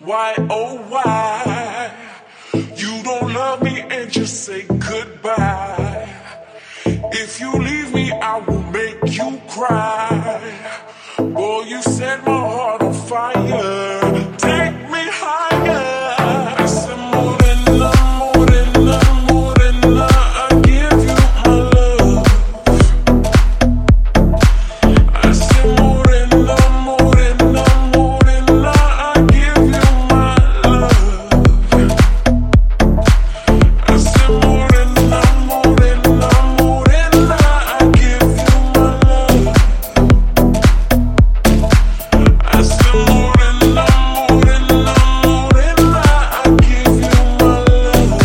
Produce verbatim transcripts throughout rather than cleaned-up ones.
Why, oh why, you don't love me and just say goodbye. If you leave me, I will make you cry. Boy, you set my heart on fire. Take me higher. I said morena, morena, morena, I give you my love. I said morena, morena, morena, I give you my love. I said morena, morena, morena, I give you my love. I said morena, morena, morena, I give you my love.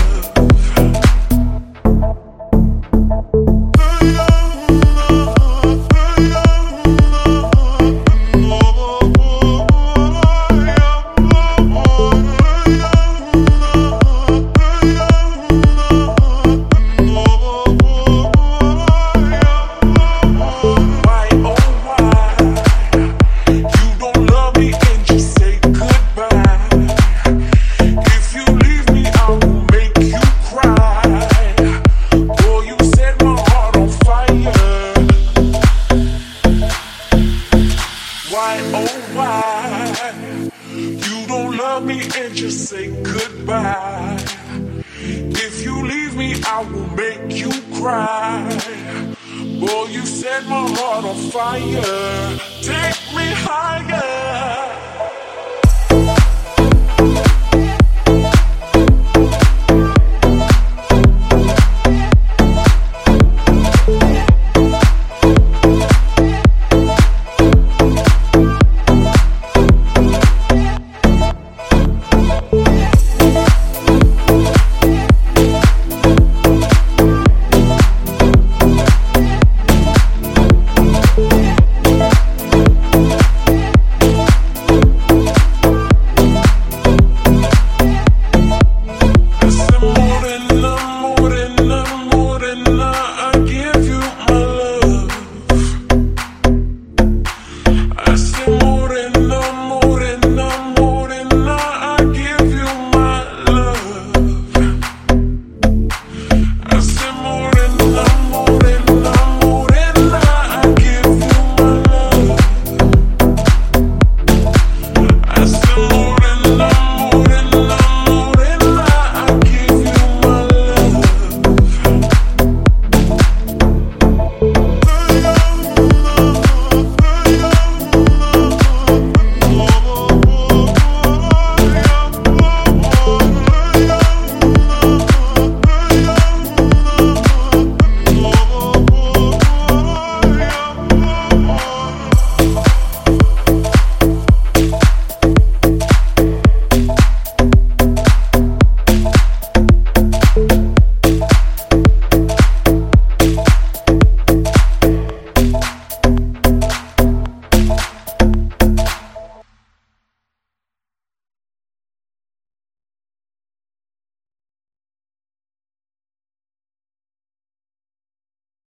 Why, oh why, you don't love me and just say goodbye. If you leave me, I will make you cry. Boy, you set my heart on fire. Why, oh why, you don't love me and just say goodbye. If you leave me, I will make you cry. Boy, you set my heart on fire. Take me higher.